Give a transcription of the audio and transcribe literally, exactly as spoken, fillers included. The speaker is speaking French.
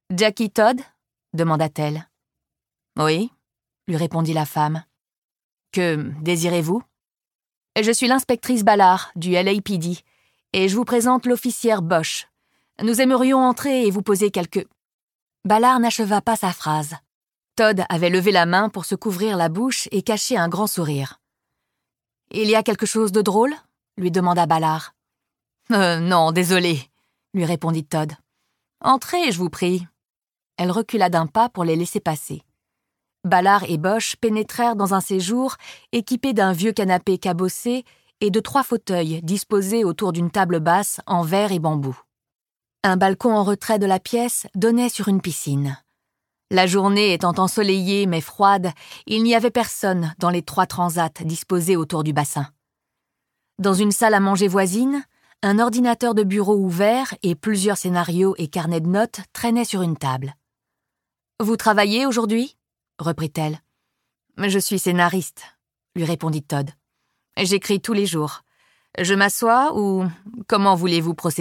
« Jackie Todd ?» demanda-t-elle. « Oui », lui répondit la femme. « Que désirez-vous ?»« Je suis l'inspectrice Ballard du L A P D et je vous présente l'officière Bosch. Nous aimerions entrer et vous poser quelques... » Ballard n'acheva pas sa phrase. Todd avait levé la main pour se couvrir la bouche et cacher un grand sourire. « Il y a quelque chose de drôle ?» lui demanda Ballard. Euh, « Non, désolé », lui répondit Todd. « Entrez, je vous prie. » Elle recula d'un pas pour les laisser passer. Ballard et Bosch pénétrèrent dans un séjour équipé d'un vieux canapé cabossé et de trois fauteuils disposés autour d'une table basse en verre et bambou. Un balcon en retrait de la pièce donnait sur une piscine. La journée étant ensoleillée mais froide, il n'y avait personne dans les trois transats disposés autour du bassin. Dans une salle à manger voisine, un ordinateur de bureau ouvert et plusieurs scénarios et carnets de notes traînaient sur une table. « Vous travaillez aujourd'hui ?» reprit-elle. « Je suis scénariste », lui répondit Todd. « J'écris tous les jours. Je m'assois ou comment voulez-vous procéder ?»